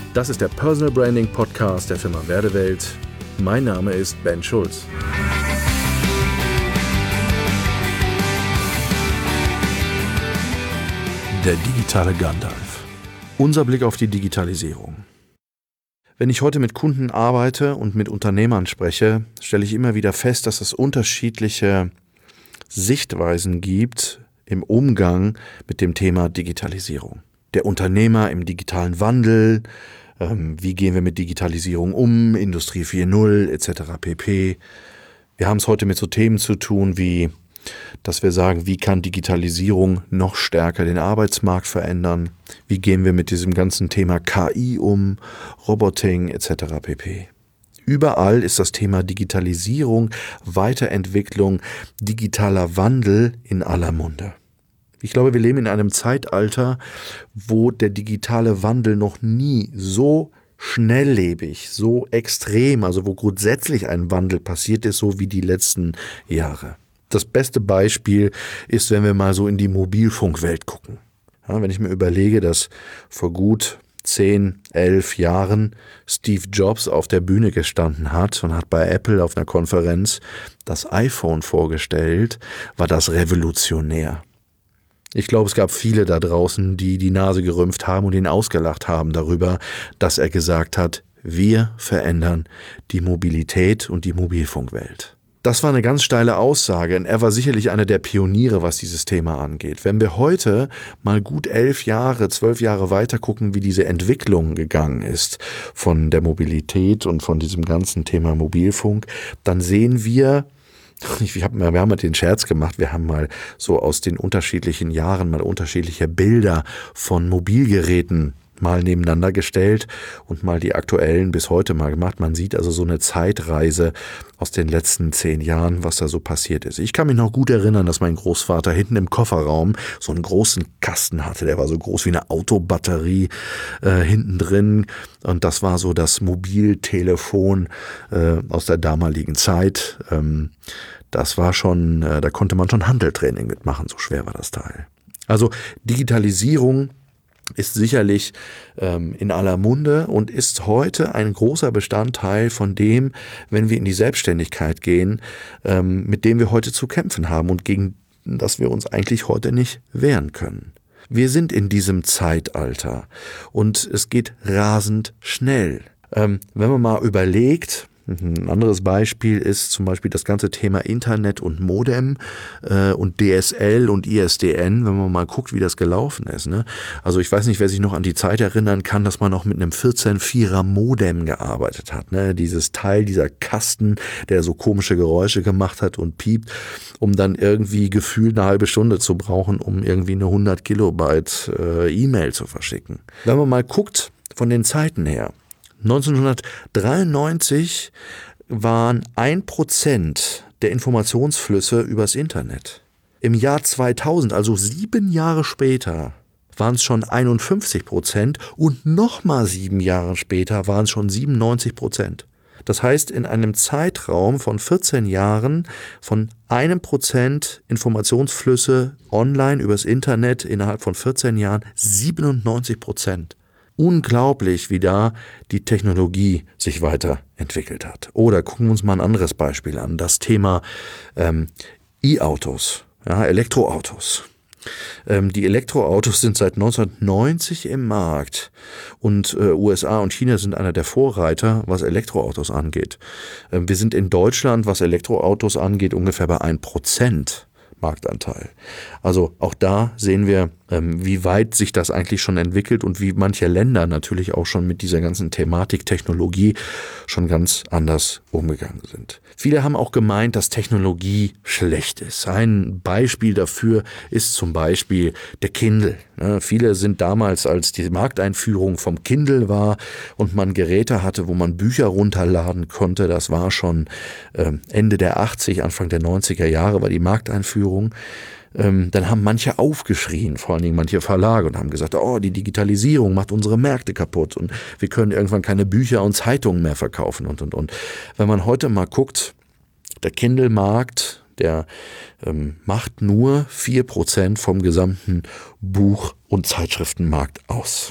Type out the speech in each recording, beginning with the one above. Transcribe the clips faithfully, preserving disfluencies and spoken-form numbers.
Das ist der Personal Branding Podcast der Firma Werdewelt. Mein Name ist Ben Schulz. Der digitale Gandalf. Unser Blick auf die Digitalisierung. Wenn ich heute mit Kunden arbeite und mit Unternehmern spreche, stelle ich immer wieder fest, dass es unterschiedliche Sichtweisen gibt im Umgang mit dem Thema Digitalisierung. Der Unternehmer im digitalen Wandel, ähm, wie gehen wir mit Digitalisierung um, Industrie vier Punkt null et cetera pp. Wir haben es heute mit so Themen zu tun wie, dass wir sagen, wie kann Digitalisierung noch stärker den Arbeitsmarkt verändern, wie gehen wir mit diesem ganzen Thema K I um, Roboting et cetera pp. Überall ist das Thema Digitalisierung, Weiterentwicklung, digitaler Wandel in aller Munde. Ich glaube, wir leben in einem Zeitalter, wo der digitale Wandel noch nie so schnelllebig, so extrem, also wo grundsätzlich ein Wandel passiert ist, so wie die letzten Jahre. Das beste Beispiel ist, wenn wir mal so in die Mobilfunkwelt gucken. Ja, wenn ich mir überlege, dass vor gut zehn, elf Jahren Steve Jobs auf der Bühne gestanden hat und hat bei Apple auf einer Konferenz das iPhone vorgestellt, war das revolutionär. Ich glaube, es gab viele da draußen, die die Nase gerümpft haben und ihn ausgelacht haben darüber, dass er gesagt hat, wir verändern die Mobilität und die Mobilfunkwelt. Das war eine ganz steile Aussage und er war sicherlich einer der Pioniere, was dieses Thema angeht. Wenn wir heute mal gut elf Jahre, zwölf Jahre weiter gucken, wie diese Entwicklung gegangen ist von der Mobilität und von diesem ganzen Thema Mobilfunk, dann sehen wir, Ich hab, wir haben mal den Scherz gemacht, wir haben mal so aus den unterschiedlichen Jahren mal unterschiedliche Bilder von Mobilgeräten mal nebeneinander gestellt und mal die aktuellen bis heute mal gemacht. Man sieht also so eine Zeitreise aus den letzten zehn Jahren, was da so passiert ist. Ich kann mich noch gut erinnern, dass mein Großvater hinten im Kofferraum so einen großen Kasten hatte. Der war so groß wie eine Autobatterie äh, hinten drin. Und das war so das Mobiltelefon äh, aus der damaligen Zeit. Ähm, das war schon, äh, da konnte man schon Hanteltraining mitmachen, so schwer war das Teil. Also Digitalisierung ist sicherlich ähm, in aller Munde und ist heute ein großer Bestandteil von dem, wenn wir in die Selbstständigkeit gehen, ähm, mit dem wir heute zu kämpfen haben und gegen das wir uns eigentlich heute nicht wehren können. Wir sind in diesem Zeitalter und es geht rasend schnell. Ähm, wenn man mal überlegt, ein anderes Beispiel ist zum Beispiel das ganze Thema Internet und Modem äh, und D S L und I S D N, wenn man mal guckt, wie das gelaufen ist. Ne? Also ich weiß nicht, wer sich noch an die Zeit erinnern kann, dass man noch mit einem vierzehn Vierer Modem gearbeitet hat. Ne? Dieses Teil, dieser Kasten, der so komische Geräusche gemacht hat und piept, um dann irgendwie gefühlt eine halbe Stunde zu brauchen, um irgendwie eine hundert Kilobyte äh, E-Mail zu verschicken. Wenn man mal guckt von den Zeiten her, neunzehnhundertdreiundneunzig waren ein Prozent der Informationsflüsse übers Internet. Im Jahr zweitausend, also sieben Jahre später, waren es schon einundfünfzig Prozent und nochmal sieben Jahre später waren es schon siebenundneunzig Prozent. Das heißt, in einem Zeitraum von vierzehn Jahren von einem Prozent Informationsflüsse online übers Internet innerhalb von vierzehn Jahren siebenundneunzig Prozent. Unglaublich, wie da die Technologie sich weiterentwickelt hat. Oder gucken wir uns mal ein anderes Beispiel an, das Thema ähm, E-Autos, ja, Elektroautos. Ähm, die Elektroautos sind seit neunzehnhundertneunzig im Markt und äh, U S A und China sind einer der Vorreiter, was Elektroautos angeht. Ähm, wir sind in Deutschland, was Elektroautos angeht, ungefähr bei ein Prozent Marktanteil. Also auch da sehen wir, ähm, wie weit sich das eigentlich schon entwickelt und wie manche Länder natürlich auch schon mit dieser ganzen Thematik Technologie schon ganz anders umgegangen sind. Viele haben auch gemeint, dass Technologie schlecht ist. Ein Beispiel dafür ist zum Beispiel der Kindle. Ja, viele sind damals, als die Markteinführung vom Kindle war und man Geräte hatte, wo man Bücher runterladen konnte, das war schon äh, Ende der achtziger, Anfang der neunziger Jahre war die Markteinführung. Ähm, dann haben manche aufgeschrien, vor allen Dingen manche Verlage, und haben gesagt, oh, die Digitalisierung macht unsere Märkte kaputt und wir können irgendwann keine Bücher und Zeitungen mehr verkaufen und, und, und. Wenn man heute mal guckt, der Kindle-Markt, der ähm, macht nur vier Prozent vom gesamten Buch- und Zeitschriftenmarkt aus.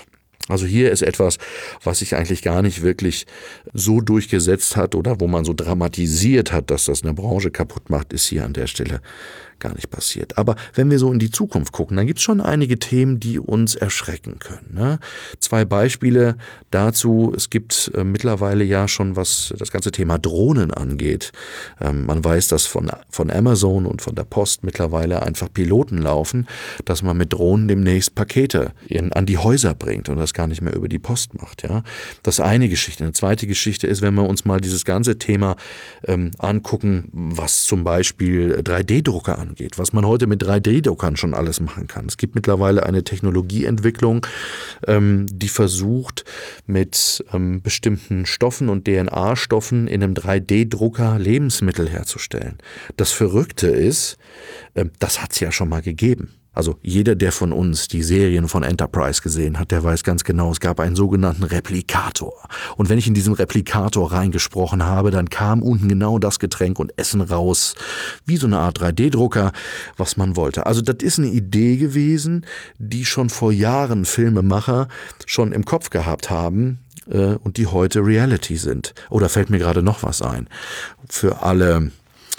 Also hier ist etwas, was sich eigentlich gar nicht wirklich so durchgesetzt hat oder wo man so dramatisiert hat, dass das eine Branche kaputt macht, ist hier an der Stelle gar nicht passiert. Aber wenn wir so in die Zukunft gucken, dann gibt es schon einige Themen, die uns erschrecken können. Ne? Zwei Beispiele dazu. Es gibt äh, mittlerweile ja schon, was das ganze Thema Drohnen angeht. Ähm, man weiß, dass von, von Amazon und von der Post mittlerweile einfach Piloten laufen, dass man mit Drohnen demnächst Pakete in, an die Häuser bringt und das gar nicht mehr über die Post macht. Ja? Das ist eine Geschichte. Eine zweite Geschichte ist, wenn wir uns mal dieses ganze Thema ähm, angucken, was zum Beispiel drei D Drucker angeht. Angeht, was man heute mit drei D Druckern schon alles machen kann. Es gibt mittlerweile eine Technologieentwicklung, ähm, die versucht, mit ähm, bestimmten Stoffen und D N A-Stoffen in einem drei D Drucker Lebensmittel herzustellen. Das Verrückte ist, äh, das hat es ja schon mal gegeben. Also jeder, der von uns die Serien von Enterprise gesehen hat, der weiß ganz genau, es gab einen sogenannten Replikator. Und wenn ich in diesen Replikator reingesprochen habe, dann kam unten genau das Getränk und Essen raus, wie so eine Art drei D Drucker, was man wollte. Also das ist eine Idee gewesen, die schon vor Jahren Filmemacher schon im Kopf gehabt haben äh, und die heute Reality sind. Oder fällt mir gerade noch was ein? Für alle...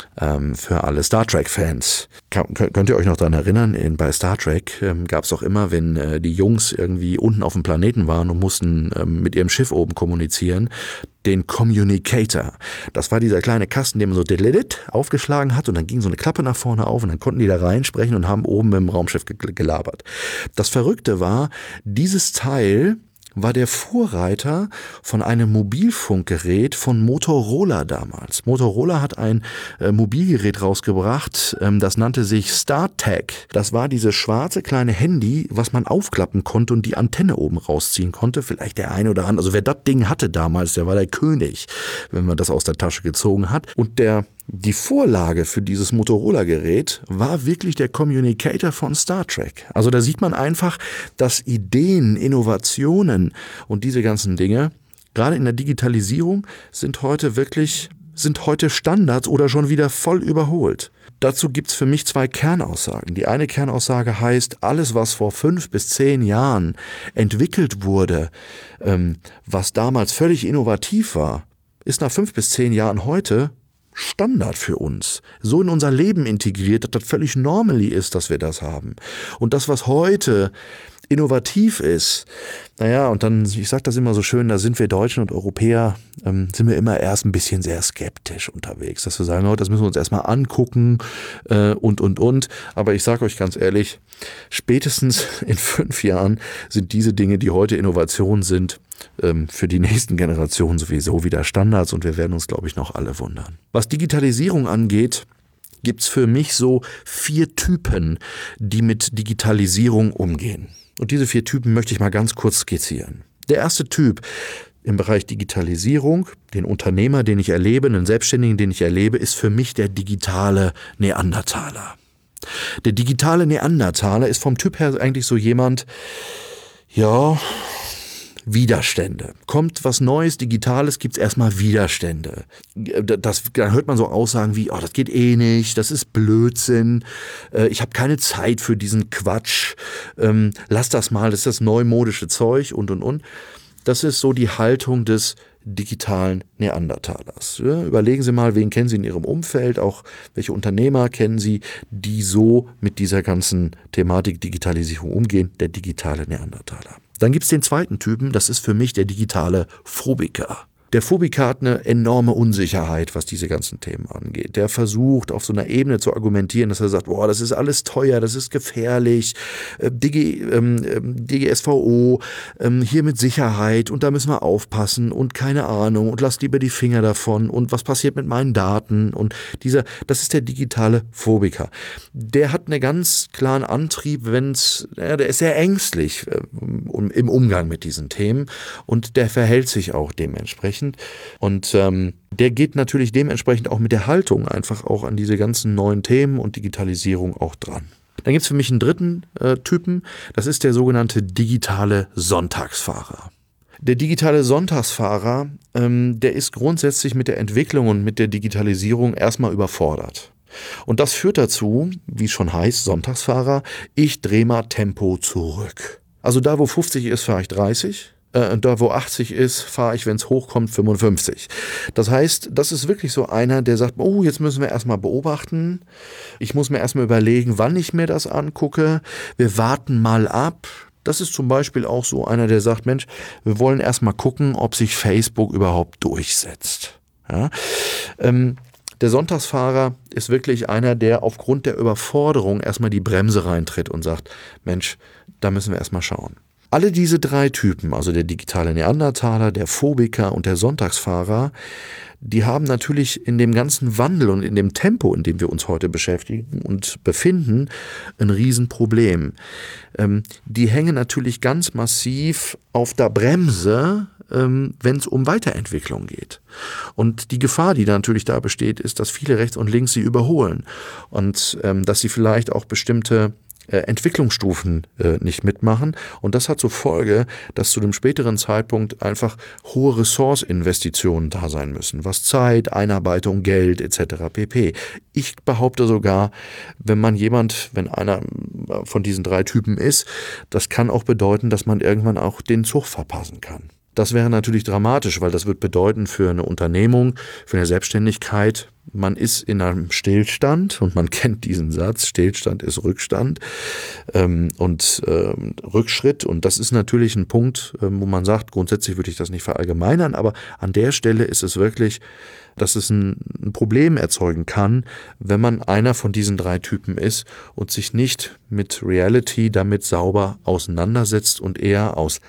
Für alle Star Trek-Fans. Könnt ihr euch noch daran erinnern, in, bei Star Trek ähm, gab es auch immer, wenn äh, die Jungs irgendwie unten auf dem Planeten waren und mussten ähm, mit ihrem Schiff oben kommunizieren, den Communicator. Das war dieser kleine Kasten, den man so aufgeschlagen hat und dann ging so eine Klappe nach vorne auf und dann konnten die da reinsprechen und haben oben im Raumschiff gelabert. Das Verrückte war, dieses Teil war der Vorreiter von einem Mobilfunkgerät von Motorola damals. Motorola hat ein äh, Mobilgerät rausgebracht, ähm, das nannte sich StarTAC. Das war dieses schwarze kleine Handy, was man aufklappen konnte und die Antenne oben rausziehen konnte. Vielleicht der eine oder andere. Also wer das Ding hatte damals, der war der König, wenn man das aus der Tasche gezogen hat. Und der Die Vorlage für dieses Motorola-Gerät war wirklich der Communicator von Star Trek. Also da sieht man einfach, dass Ideen, Innovationen und diese ganzen Dinge, gerade in der Digitalisierung, sind heute wirklich, sind heute Standards oder schon wieder voll überholt. Dazu gibt's für mich zwei Kernaussagen. Die eine Kernaussage heißt, alles, was vor fünf bis zehn Jahren entwickelt wurde, ähm, was damals völlig innovativ war, ist nach fünf bis zehn Jahren heute Standard für uns, so in unser Leben integriert, dass das völlig normally ist, dass wir das haben. Und das, was heute innovativ ist, naja, und dann, ich sage das immer so schön, da sind wir Deutschen und Europäer, ähm, sind wir immer erst ein bisschen sehr skeptisch unterwegs, dass wir sagen, oh, das müssen wir uns erstmal angucken äh, und, und, und. Aber ich sage euch ganz ehrlich, spätestens in fünf Jahren sind diese Dinge, die heute Innovation sind, ähm, für die nächsten Generationen sowieso wieder Standards und wir werden uns, glaube ich, noch alle wundern. Was Digitalisierung angeht, gibt's für mich so vier Typen, die mit Digitalisierung umgehen. Und diese vier Typen möchte ich mal ganz kurz skizzieren. Der erste Typ im Bereich Digitalisierung, den Unternehmer, den ich erlebe, den Selbstständigen, den ich erlebe, ist für mich der digitale Neandertaler. Der digitale Neandertaler ist vom Typ her eigentlich so jemand, ja, Widerstände. Kommt was Neues, Digitales, gibt's erstmal Widerstände. Das, da hört man so Aussagen wie, oh, das geht eh nicht, das ist Blödsinn, äh, ich habe keine Zeit für diesen Quatsch, ähm, lass das mal, das ist das neumodische Zeug und, und, und. Das ist so die Haltung des digitalen Neandertalers. Ja, überlegen Sie mal, wen kennen Sie in Ihrem Umfeld, auch welche Unternehmer kennen Sie, die so mit dieser ganzen Thematik Digitalisierung umgehen, der digitale Neandertaler. Dann gibt es den zweiten Typen, das ist für mich der digitale Phobiker. Der Phobiker hat eine enorme Unsicherheit, was diese ganzen Themen angeht. Der versucht, auf so einer Ebene zu argumentieren, dass er sagt, boah, das ist alles teuer, das ist gefährlich, äh, D G, ähm, D G S V O, ähm, hier mit Sicherheit und da müssen wir aufpassen und keine Ahnung und lass lieber die Finger davon und was passiert mit meinen Daten und dieser, das ist der digitale Phobiker. Der hat einen ganz klaren Antrieb, wenn's, ja, der ist sehr ängstlich äh, um, im Umgang mit diesen Themen und der verhält sich auch dementsprechend. Und ähm, der geht natürlich dementsprechend auch mit der Haltung einfach auch an diese ganzen neuen Themen und Digitalisierung auch dran. Dann gibt es für mich einen dritten äh, Typen, das ist der sogenannte digitale Sonntagsfahrer. Der digitale Sonntagsfahrer, ähm, der ist grundsätzlich mit der Entwicklung und mit der Digitalisierung erstmal überfordert. Und das führt dazu, wie es schon heißt, Sonntagsfahrer, ich drehe mal Tempo zurück. Also da, wo fünfzig ist, fahre ich dreißig. Äh, und da, wo achtzig ist, fahre ich, wenn es hochkommt, fünfundfünfzig. Das heißt, das ist wirklich so einer, der sagt, oh, jetzt müssen wir erstmal beobachten. Ich muss mir erstmal überlegen, wann ich mir das angucke. Wir warten mal ab. Das ist zum Beispiel auch so einer, der sagt, Mensch, wir wollen erstmal gucken, ob sich Facebook überhaupt durchsetzt. Ja? Ähm, der Sonntagsfahrer ist wirklich einer, der aufgrund der Überforderung erstmal die Bremse reintritt und sagt, Mensch, da müssen wir erstmal schauen. Alle diese drei Typen, also der digitale Neandertaler, der Phobiker und der Sonntagsfahrer, die haben natürlich in dem ganzen Wandel und in dem Tempo, in dem wir uns heute beschäftigen und befinden, ein Riesenproblem. Ähm, die hängen natürlich ganz massiv auf der Bremse, ähm, wenn es um Weiterentwicklung geht. Und die Gefahr, die da natürlich da besteht, ist, dass viele rechts und links sie überholen und ähm, dass sie vielleicht auch bestimmte Entwicklungsstufen äh, nicht mitmachen. Und das hat zur Folge, dass zu dem späteren Zeitpunkt einfach hohe Ressourceninvestitionen da sein müssen, was Zeit, Einarbeitung, Geld et cetera pp. Ich behaupte sogar, wenn man jemand, wenn einer von diesen drei Typen ist, das kann auch bedeuten, dass man irgendwann auch den Zug verpassen kann. Das wäre natürlich dramatisch, weil das wird bedeuten für eine Unternehmung, für eine Selbstständigkeit, man ist in einem Stillstand und man kennt diesen Satz, Stillstand ist Rückstand ähm, und ähm, Rückschritt, und das ist natürlich ein Punkt, ähm, wo man sagt, grundsätzlich würde ich das nicht verallgemeinern, aber an der Stelle ist es wirklich, dass es ein, ein Problem erzeugen kann, wenn man einer von diesen drei Typen ist und sich nicht mit Reality damit sauber auseinandersetzt und eher aus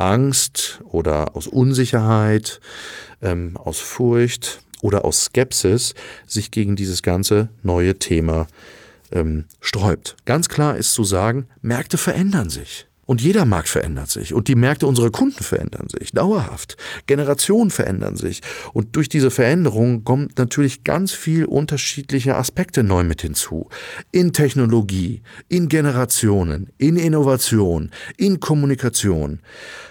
Angst oder aus Unsicherheit, ähm, aus Furcht oder aus Skepsis sich gegen dieses ganze neue Thema ähm, sträubt. Ganz klar ist zu sagen, Märkte verändern sich. Und jeder Markt verändert sich. Und die Märkte unserer Kunden verändern sich, dauerhaft. Generationen verändern sich. Und durch diese Veränderung kommt natürlich ganz viel unterschiedliche Aspekte neu mit hinzu. In Technologie, in Generationen, in Innovation, in Kommunikation.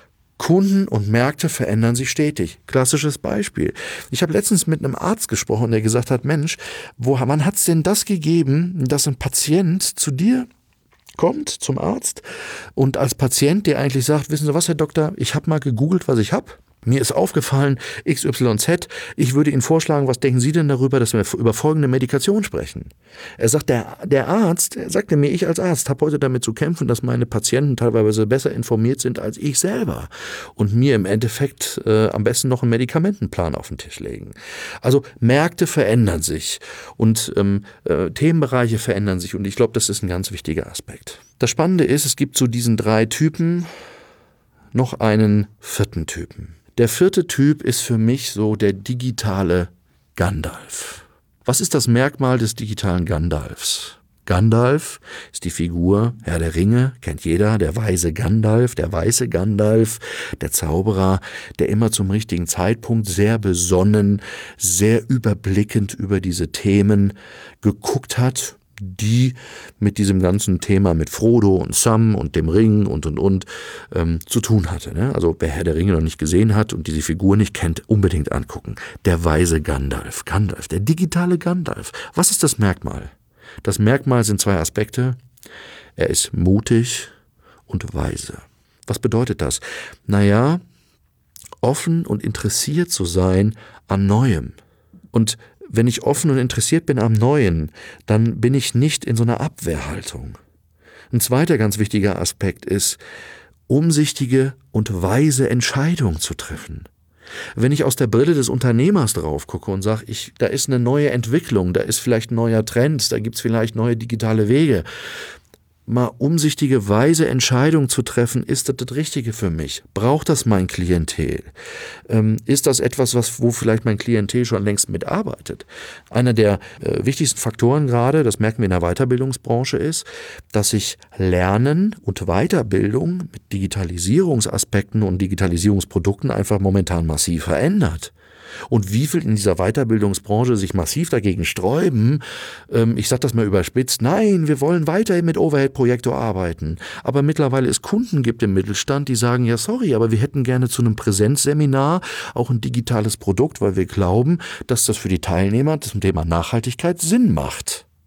Kunden und Märkte verändern sich stetig. Klassisches Beispiel. Ich habe letztens mit einem Arzt gesprochen, der gesagt hat, Mensch, wo, wann hat es denn das gegeben, dass ein Patient zu dir kommt, zum Arzt, und als Patient, der eigentlich sagt, wissen Sie was, Herr Doktor, ich habe mal gegoogelt, was ich habe. Mir ist aufgefallen, X Y Z, ich würde Ihnen vorschlagen, was denken Sie denn darüber, dass wir über folgende Medikation sprechen? Er sagt, der, der Arzt, er sagte mir, ich als Arzt habe heute damit zu kämpfen, dass meine Patienten teilweise besser informiert sind als ich selber und mir im Endeffekt äh, am besten noch einen Medikamentenplan auf den Tisch legen. Also Märkte verändern sich und ähm, äh, Themenbereiche verändern sich, und ich glaube, das ist ein ganz wichtiger Aspekt. Das Spannende ist, es gibt zu diesen drei Typen noch einen vierten Typen. Der vierte Typ ist für mich so der digitale Gandalf. Was ist das Merkmal des digitalen Gandalfs? Gandalf ist die Figur Herr der Ringe, kennt jeder, der weise Gandalf, der weiße Gandalf, der Zauberer, der immer zum richtigen Zeitpunkt sehr besonnen, sehr überblickend über diese Themen geguckt hat, die mit diesem ganzen Thema mit Frodo und Sam und dem Ring und und und ähm, zu tun hatte. Ne? Also wer Herr der Ringe noch nicht gesehen hat und diese Figur nicht kennt, unbedingt angucken. Der weise Gandalf, Gandalf, der digitale Gandalf. Was ist das Merkmal? Das Merkmal sind zwei Aspekte. Er ist mutig und weise. Was bedeutet das? Naja, offen und interessiert zu sein an Neuem. Und wenn ich offen und interessiert bin am Neuen, dann bin ich nicht in so einer Abwehrhaltung. Ein zweiter ganz wichtiger Aspekt ist, umsichtige und weise Entscheidungen zu treffen. Wenn ich aus der Brille des Unternehmers drauf gucke und sage, ich, da ist eine neue Entwicklung, da ist vielleicht ein neuer Trend, da gibt es vielleicht neue digitale Wege, mal umsichtige, weise Entscheidungen zu treffen, ist das das Richtige für mich? Braucht das mein Klientel? Ähm, ist das etwas, was, wo vielleicht mein Klientel schon längst mitarbeitet? Einer der äh, wichtigsten Faktoren gerade, das merken wir in der Weiterbildungsbranche, ist, dass sich Lernen und Weiterbildung mit Digitalisierungsaspekten und Digitalisierungsprodukten einfach momentan massiv verändert. Und wie viel in dieser Weiterbildungsbranche sich massiv dagegen sträuben, ähm, ich sage das mal überspitzt, nein, wir wollen weiterhin mit Overhead-Projektor arbeiten. Aber mittlerweile es Kunden gibt im Mittelstand, die sagen, ja sorry, aber wir hätten gerne zu einem Präsenzseminar auch ein digitales Produkt, weil wir glauben, dass das für die Teilnehmer zum Thema Nachhaltigkeit Sinn macht.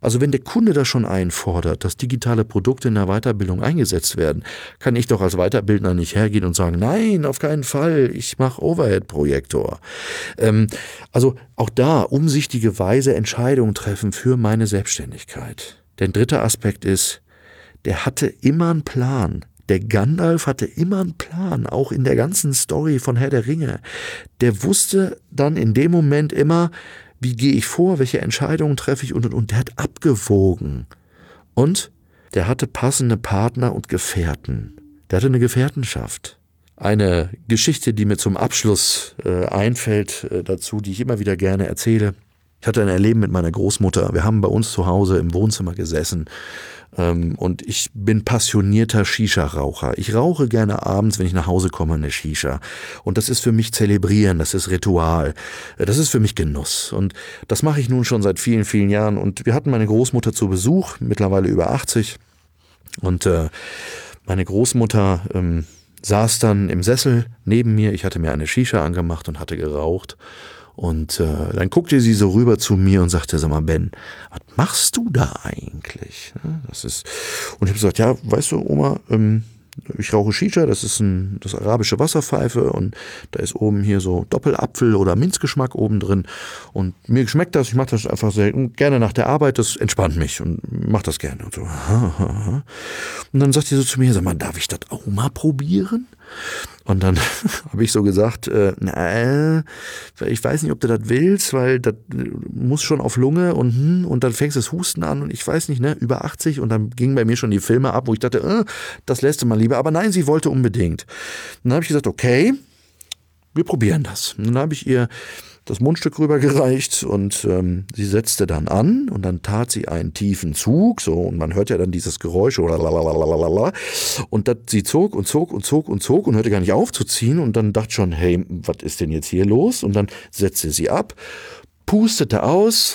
Also wenn der Kunde das schon einfordert, dass digitale Produkte in der Weiterbildung eingesetzt werden, kann ich doch als Weiterbildner nicht hergehen und sagen, nein, auf keinen Fall, ich mache Overhead-Projektor. Ähm, also auch da umsichtige Weise Entscheidungen treffen für meine Selbstständigkeit. Der dritte Aspekt ist, der hatte immer einen Plan. Der Gandalf hatte immer einen Plan, auch in der ganzen Story von Herr der Ringe. Der wusste dann in dem Moment immer, wie gehe ich vor, welche Entscheidungen treffe ich und, und, und. Der hat abgewogen. Und der hatte passende Partner und Gefährten. Der hatte eine Gefährtenschaft. Eine Geschichte, die mir zum Abschluss äh, einfällt äh, dazu, die ich immer wieder gerne erzähle. Ich hatte ein Erleben mit meiner Großmutter. Wir haben bei uns zu Hause im Wohnzimmer gesessen. Ähm, und ich bin passionierter Shisha-Raucher. Ich rauche gerne abends, wenn ich nach Hause komme, eine Shisha. Und das ist für mich Zelebrieren, das ist Ritual. Das ist für mich Genuss. Und das mache ich nun schon seit vielen, vielen Jahren. Und wir hatten meine Großmutter zu Besuch, mittlerweile über achtzig. Und äh, meine Großmutter ähm, saß dann im Sessel neben mir. Ich hatte mir eine Shisha angemacht und hatte geraucht. Und äh, dann guckte sie so rüber zu mir und sagte, sag mal, Ben, was machst du da eigentlich? Das ist, und ich habe gesagt, ja, weißt du, Oma, ähm, ich rauche Shisha, das ist ein, das arabische Wasserpfeife und da ist oben hier so Doppelapfel oder Minzgeschmack oben drin und mir schmeckt das, ich mache das einfach sehr gerne nach der Arbeit, das entspannt mich und mache das gerne und so. Und dann sagt sie so zu mir, sag mal, darf ich das auch mal probieren? Und dann habe ich so gesagt, äh, na, ich weiß nicht, ob du das willst, weil das muss schon auf Lunge und hm, und dann fängst du das Husten an und ich weiß nicht, ne, über achtzig und dann gingen bei mir schon die Filme ab, wo ich dachte, äh, das lässt du mal lieber. Aber nein, sie wollte unbedingt. Und dann habe ich gesagt, okay, wir probieren das. Und dann habe ich ihr das Mundstück rübergereicht und ähm, sie setzte dann an und dann tat sie einen tiefen Zug, so, und man hört ja dann dieses Geräusch oder lalalala, und dat, sie zog und zog und zog und zog und hörte gar nicht auf zu ziehen und dann dachte schon, hey, was ist denn jetzt hier los? Und dann setzte sie ab, pustete aus,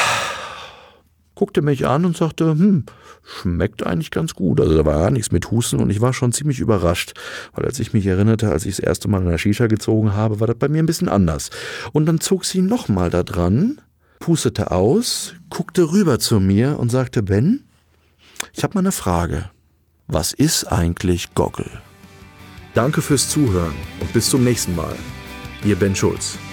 guckte mich an und sagte, hm, schmeckt eigentlich ganz gut. Also da war gar nichts mit Husten und ich war schon ziemlich überrascht, weil als ich mich erinnerte, als ich das erste Mal in der Shisha gezogen habe, war das bei mir ein bisschen anders. Und dann zog sie nochmal da dran, pustete aus, guckte rüber zu mir und sagte, Ben, ich habe mal eine Frage. Was ist eigentlich Goggle? Danke fürs Zuhören und bis zum nächsten Mal. Ihr Ben Schulz.